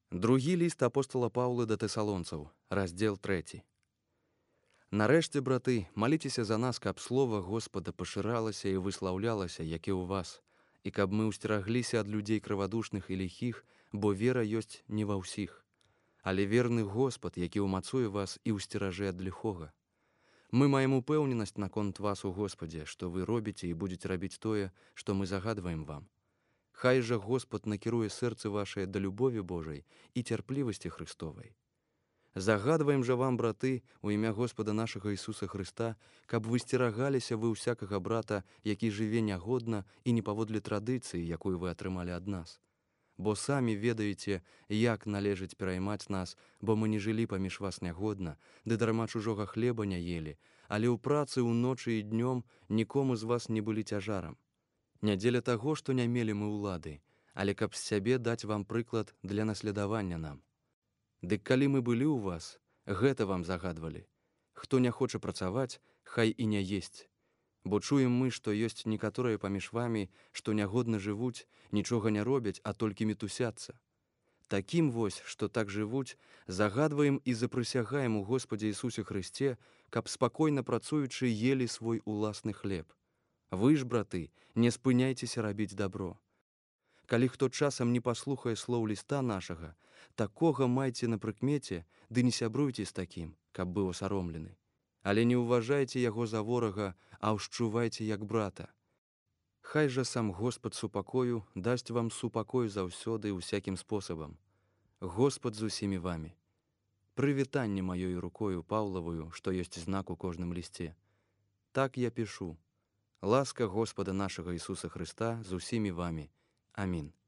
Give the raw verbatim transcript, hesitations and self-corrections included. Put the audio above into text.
Другі ліст апостола Паўла да тэсалонцаў, раздзел трэці. Нарэшце, браты, маліцеся за нас, каб слова Господа пашыралася і выслаўлялася, як і ў вас, і каб мы ўсцерагліся ад людзей крывадушных і ліхіх, бо вера ёсць не ва ўсіх. Але верны Господ, які ўмацуе вас і ўсцеражэ ад ліхога. Мы маем упэўненасць наконт вас у Господе, што вы робіце і будзеце рабіць тое, што мы загадваем вам. Хай жа Господ накіруе сэрцы вашае да любові Божай і цярплівасці Христовай. Загадваем жа вам, браты, у імя Господа нашага Ісуса Христа, каб вы сцерагаліся вы ўсякага брата, які жыве нягодна і не паводле традыцыі, якую вы атрымалі ад нас. Бо самі ведаеце, як належыць пераймаць нас, бо мы не жылі паміж вас нягодна, ды дарма чужога хлеба не ели, але ў працы ўночы і днём нікому з вас не былі цяжарам. Не дзеля таго, што не мелі мы ўлады, але каб з сябе даць вам прыклад для наследавання нам. Дык калі мы былі ў вас, гэта вам загадвалі. Хто не хоча працаваць, хай і не есць. Бо чуем мы, што ёсць некаторыя паміж вамі, што нягодна жывуць, нічога не робяць, а толькі мітусяцца. Такім вось, што так жывуць, загадваем і запрысягаем у Господзе Ісусе Христе, каб спакойна працуючы елі свой уласны хлеб. Вы ж, браты, не спыняйцеся рабіць дабро. Калі хто часам не паслухае слоў ліста нашага, такога майце на прыкмеце, ды не сябруйце з такім, каб быў асаромлены. Але не ўважайце яго за ворага, а ўшчувайце як брата. Хай жа сам Господ супакою дасць вам супакой заўсёды усякім спосабам. Господ з усімі вамі. Прывітанне маёй рукою Паўлавую, што ёсць знак у кожным лісце. Так я пішу. Ласка Господа нашага Ісуса Христа з усімі вамі. Амінь.